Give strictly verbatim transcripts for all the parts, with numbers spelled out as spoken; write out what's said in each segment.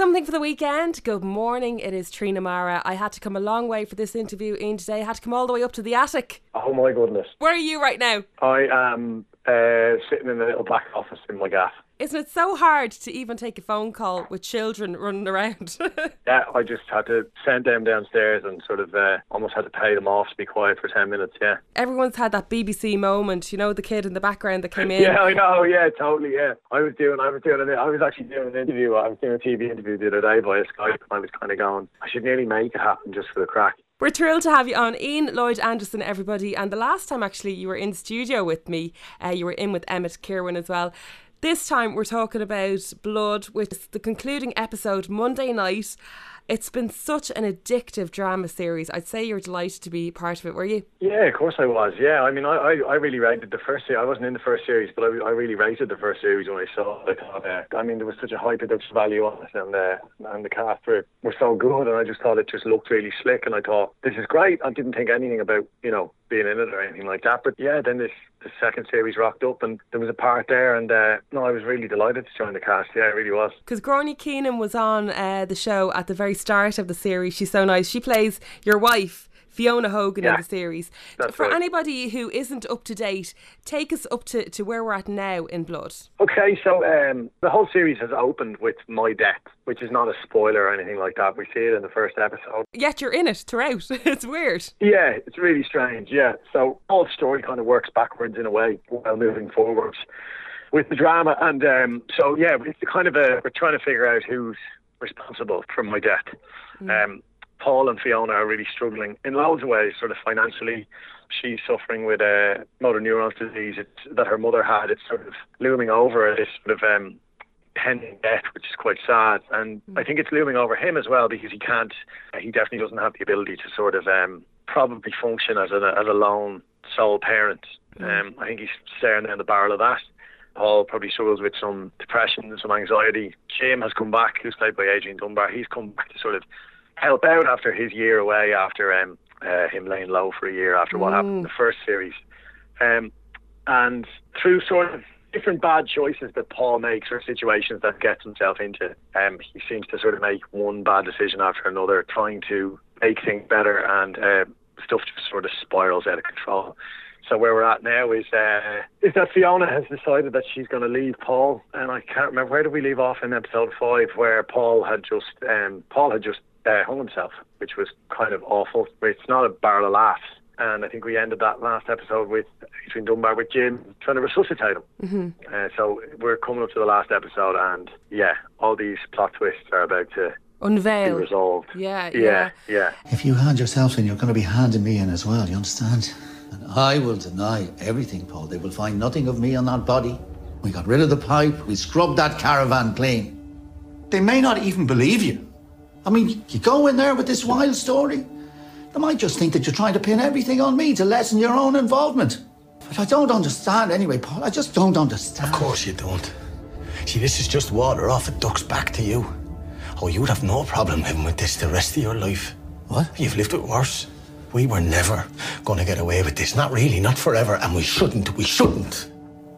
Something for the weekend. Good morning, it is Trina Mara. I had to come a long way for this interview in today. I had to come all the way up to the attic. Oh my goodness. Where are you right now? I am uh, sitting in a little back office in my gaff. Isn't it so hard to even take a phone call with children running around? Yeah, I just had to send them downstairs and sort of uh, almost had to pay them off to be quiet for ten minutes, yeah. Everyone's had that B B C moment, you know, the kid in the background that came in. Yeah, I know, yeah, totally, yeah. I was doing, I was doing, an, I was actually doing an interview, I was doing a T V interview the other day via Skype, and I was kind of going, I should nearly make it happen just for the crack. We're thrilled to have you on. Ian Lloyd Anderson, everybody. And the last time, actually, you were in studio with me, uh, you were in with Emmett Kirwan as well. This time we're talking about Blood, which is the concluding episode Monday night. It's been such an addictive drama series. I'd say you're delighted to be part of it, were you? Yeah, of course I was. Yeah, I mean, I, I, I really rated the first series. I wasn't in the first series, but I, I really rated the first series when I saw it. I thought, uh, I mean, there was such a high production value on it, and uh, and the cast were, were so good, and I just thought it just looked really slick, and I thought, this is great. I didn't think anything about, you know, being in it or anything like that. But yeah, then this the second series rocked up, and there was a part there, and uh, no, I was really delighted to join the cast. Yeah, it really was. Because Gráinne Keenan was on uh, the show at the very start of the series. She's so nice. She plays your wife, Fiona Hogan, yeah, in the series. That's For right. anybody who isn't up to date, take us up to, to where we're at now in Blood. Okay, so um, the whole series has opened with my death, which is not a spoiler or anything like that. We see it in the first episode. Yet you're in it throughout. It's weird. Yeah, it's really strange, yeah. So all the story kind of works backwards in a way while moving forwards with the drama. And um, so, yeah, it's kind of a, we're trying to figure out who's responsible for my death. Mm. Um, Paul and Fiona are really struggling in loads of ways, sort of financially. She's suffering with a uh, motor neurons disease it's, that her mother had. It's sort of looming over her, this sort of um, pending death, which is quite sad. And mm. I think it's looming over him as well, because he can't, he definitely doesn't have the ability to sort of um, probably function as a, as a lone sole parent. Mm. Um, I think he's staring down the barrel of that. Paul probably struggles with some depression and some anxiety. Jim has come back, who's played by Adrian Dunbar. He's come back to sort of help out after his year away, after um, uh, him laying low for a year after what mm. happened in the first series. Um, and through sort of different bad choices that Paul makes or situations that gets himself into, um, he seems to sort of make one bad decision after another, trying to make things better, and uh, stuff just sort of spirals out of control. So where we're at now is uh, is that Fiona has decided that she's going to leave Paul, and I can't remember, where did we leave off in episode five, where Paul had just um, Paul had just uh, hung himself, which was kind of awful. It's not a barrel of laughs, and I think we ended that last episode with Adrian Dunbar with Jim trying to resuscitate him. Mm-hmm. Uh, so we're coming up to the last episode, and yeah, all these plot twists are about to unveil, be resolved. Yeah, yeah, yeah, yeah. If you hand yourself in, you're going to be handing me in as well. You understand? And I will deny everything, Paul. They will find nothing of me on that body. We got rid of the pipe. We scrubbed that caravan clean. They may not even believe you. I mean, you go in there with this wild story, they might just think that you're trying to pin everything on me to lessen your own involvement. But I don't understand anyway, Paul. I just don't understand. Of course you don't. See, this is just water off a duck's back to you. Oh, you'd have no problem living with this the rest of your life. What? You've lived with worse. We were never going to get away with this. Not really, not forever. And we shouldn't, we shouldn't.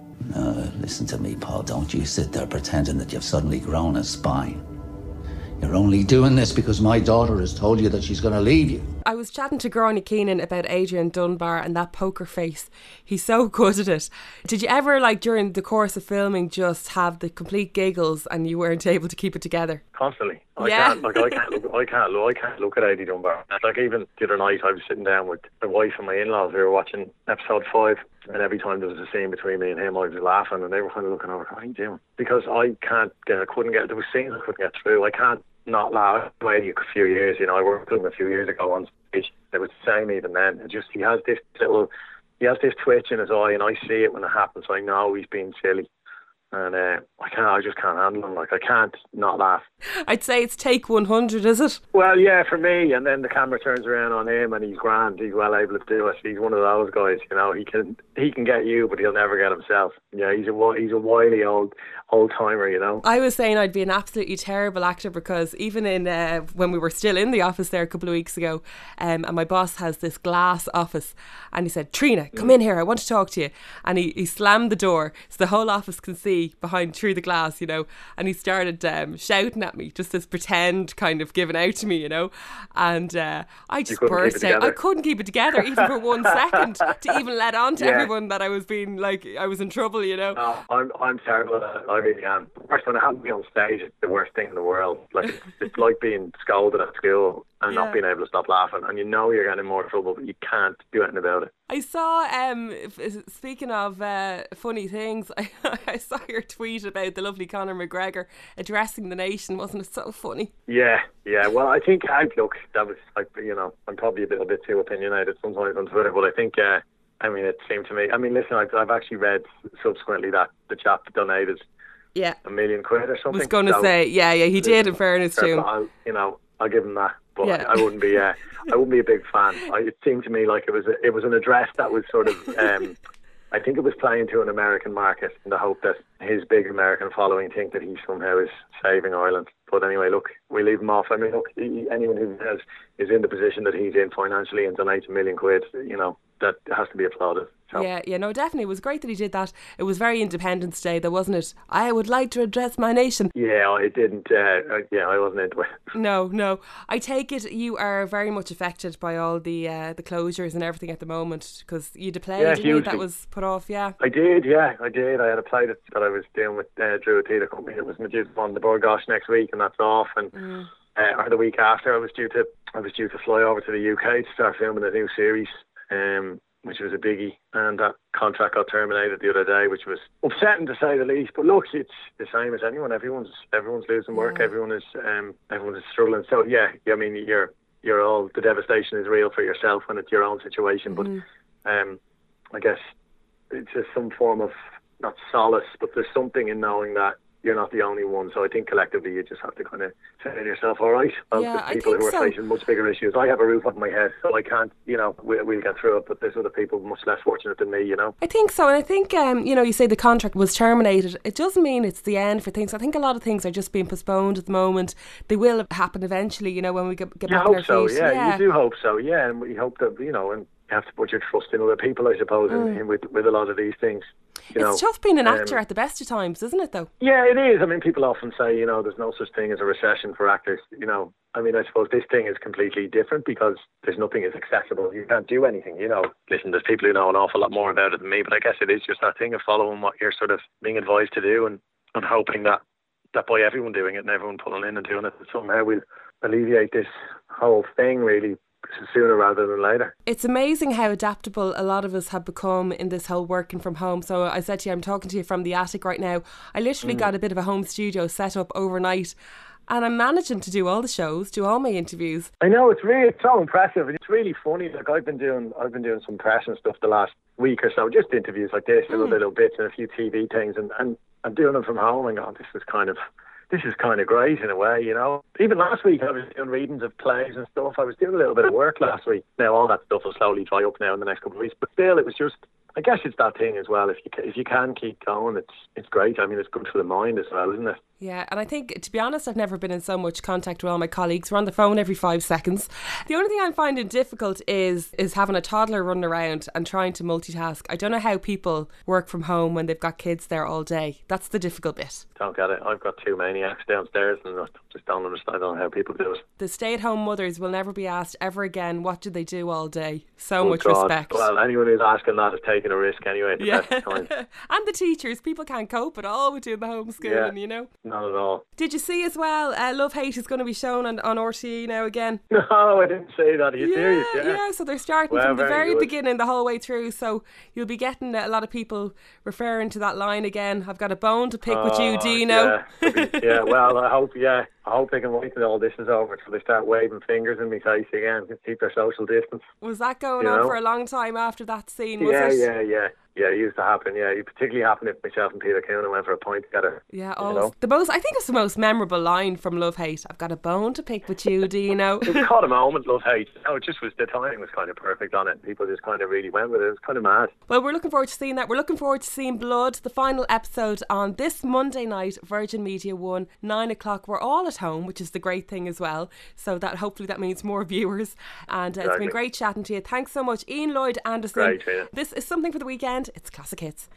No, listen to me, Paul. Don't you sit there pretending that you've suddenly grown a spine. You're only doing this because my daughter has told you that she's going to leave you. I was chatting to Gráinne Keenan about Adrian Dunbar and that poker face. He's so good at it. Did you ever, like, during the course of filming, just have the complete giggles and you weren't able to keep it together? Constantly. I yeah. can't, like, I can't look, I can't look, I can't look at Adie Dunbar. Like, even the other night, I was sitting down with my wife and my in-laws. We were watching episode five, and every time there was a scene between me and him, I was laughing, and they were kind of looking over, what are you doing? Because I can't get, I couldn't get, there was scenes I couldn't get through. I can't not laugh. I waited a few years, you know, I worked with him a few years ago on stage. It was the same even then. It just, he has this little, he has this twitch in his eye, and I see it when it happens. I know he's being silly. And uh, I can't, I just can't handle him. Like, I can't not laugh. I'd say it's take one hundred, is it? Well, yeah, for me. And then the camera turns around on him, and he's grand. He's well able to do it. He's one of those guys, you know. He can he can get you, but he'll never get himself. Yeah, he's a he's a wily old old timer, you know. I was saying I'd be an absolutely terrible actor because even in uh, when we were still in the office there a couple of weeks ago, um, and my boss has this glass office, and he said, "Trina, come in here. I want to talk to you." And he, he slammed the door so the whole office can see. me behind through the glass, you know, and he started um, shouting at me, just this pretend kind of giving out to me, you know, and uh, I just burst out. I couldn't keep it together even for one second to even let on to yeah. everyone that I was being like I was in trouble, you know. No, I'm I'm terrible at it. I really am. First, when it happened to me on stage, it's the worst thing in the world. Like it's, it's like being scolded at school and yeah. not being able to stop laughing, and you know you're getting in more trouble, but you can't do anything about it. I saw, um, speaking of uh, funny things, I, I saw your tweet about the lovely Conor McGregor addressing the nation. Wasn't it so funny? Yeah, yeah. Well, I think, I look, that was like, you know, I'm probably a bit, a bit too opinionated sometimes on Twitter, but I think, uh, I mean, it seemed to me, I mean, listen, I've, I've actually read subsequently that the chap donated yeah. a million quid or something. I was going to so, say, yeah, yeah, he did, in fairness to him. I'll, you know, I'll give him that. But yeah. I, I wouldn't be, uh, I wouldn't be a big fan. I, it seemed to me like it was, a, it was an address that was sort of, um, I think it was playing to an American market in the hope that his big American following think that he somehow is saving Ireland. But anyway, look, we leave him off. I mean, look, he, anyone who has, is in the position that he's in financially and donates a million quid, you know, that has to be applauded. So. Yeah, yeah, no, definitely. It was great that he did that. It was very Independence Day, though, wasn't it? I would like to address my nation. Yeah, I didn't. Uh, yeah, I wasn't into it. No, no. I take it you are very much affected by all the uh, the closures and everything at the moment, because you did play, yeah, didn't you? That was put off, yeah. I did, yeah, I did. I had a play that, that I was doing with uh, Drew Theatre Company that was due on the Borgosh next week, and that's off. And mm. uh, or the week after, I was due to I was due to fly over to the U K to start filming a new series. Um. which was a biggie, and that contract got terminated the other day, which was upsetting to say the least. But look, it's the same as anyone. Everyone's everyone's losing work. Yeah. Everyone is um, everyone is struggling. So yeah, I mean, you're you're all the devastation is real for yourself when it's your own situation. Mm-hmm. But um, I guess it's just some form of not solace, but there's something in knowing that you're not the only one. So I think collectively you just have to kind of say to yourself, all right, well, yeah, there's people who are so. facing much bigger issues. I have a roof over my head, so I can't, you know, we, we'll get through it, but there's other people much less fortunate than me, you know. I think so, and I think, um, you know, you say the contract was terminated. It doesn't mean it's the end for things. I think a lot of things are just being postponed at the moment. They will happen eventually, you know, when we get, get you back hope on our so, feet. Yeah, yeah, you do hope so, yeah, and we hope that, you know, and you have to put your trust in other people, I suppose, mm. in, in, with, with a lot of these things. You it's know, tough being an actor um, at the best of times, isn't it, though? Yeah, it is. I mean, people often say, you know, there's no such thing as a recession for actors. You know, I mean, I suppose this thing is completely different because there's nothing as accessible. You can't do anything, you know. Listen, there's people who know an awful lot more about it than me, but I guess it is just that thing of following what you're sort of being advised to do and, and hoping that, that by everyone doing it and everyone pulling in and doing it, that somehow we'll alleviate this whole thing, really, sooner rather than later. It's amazing how adaptable a lot of us have become in this whole working from home. So I said to you, I'm talking to you from the attic right now. I literally mm. got a bit of a home studio set up overnight, and I'm managing to do all the shows, do all my interviews. I know, it's really it's so impressive. It's really funny. Like I've been doing I've been doing some press and stuff the last week or so, just interviews like this, mm. little little bits and a few T V things, and, and I'm doing them from home and going, this is kind of This is kind of great in a way, you know. Even last week I was doing readings of plays and stuff. I was doing a little bit of work last week. Now all that stuff will slowly dry up now in the next couple of weeks. But still, it was just, I guess it's that thing as well. If you if you can keep going, it's it's great. I mean, it's good for the mind as well, isn't it? Yeah, and I think, to be honest, I've never been in so much contact with all my colleagues. We're on the phone every five seconds. The only thing I'm finding difficult is is having a toddler running around and trying to multitask. I don't know how people work from home when they've got kids there all day. That's the difficult bit. Don't get it. I've got two maniacs downstairs and I just don't understand. I don't know how people do it. The stay-at-home mothers will never be asked ever again, what do they do all day? So oh much God. respect. Well, anyone who's asking that is taking a risk anyway at the yeah. best time. And the teachers, people can't cope at all with doing the homeschooling, yeah, you know? Not at all. Did you see as well, uh, Love Hate is going to be shown on, on R T E now again? No, I didn't see that. Are you yeah, serious? Yeah, yeah, so they're starting well, from the very, very beginning the whole way through, so you'll be getting a lot of people referring to that line again. I've got a bone to pick oh, with you, Dino. Yeah, be, yeah, well, I hope, yeah, I hope they can wait till all this is over until they start waving fingers in my face again to keep their social distance. Was that going you on know? for a long time after that scene, was yeah, it? Yeah, yeah, yeah. Yeah, it used to happen, yeah. It particularly happened if myself and Peter Coonan went for a pint together. Yeah, oh, you know? the most, I think it's the most memorable line from Love Hate. I've got a bone to pick with you, Dino. It caught a moment, Love Hate. No, it just was, the timing was kind of perfect on it. People just kind of really went with it. It was kind of mad. Well, we're looking forward to seeing that. We're looking forward to seeing Blood, the final episode on this Monday night, Virgin Media One, nine o'clock. We're all at home, which is the great thing as well. So that hopefully that means more viewers. And uh, exactly. It's been great chatting to you. Thanks so much, Ian Lloyd Anderson. Great, yeah. This is Something for the Weekend. It's Classic Hits.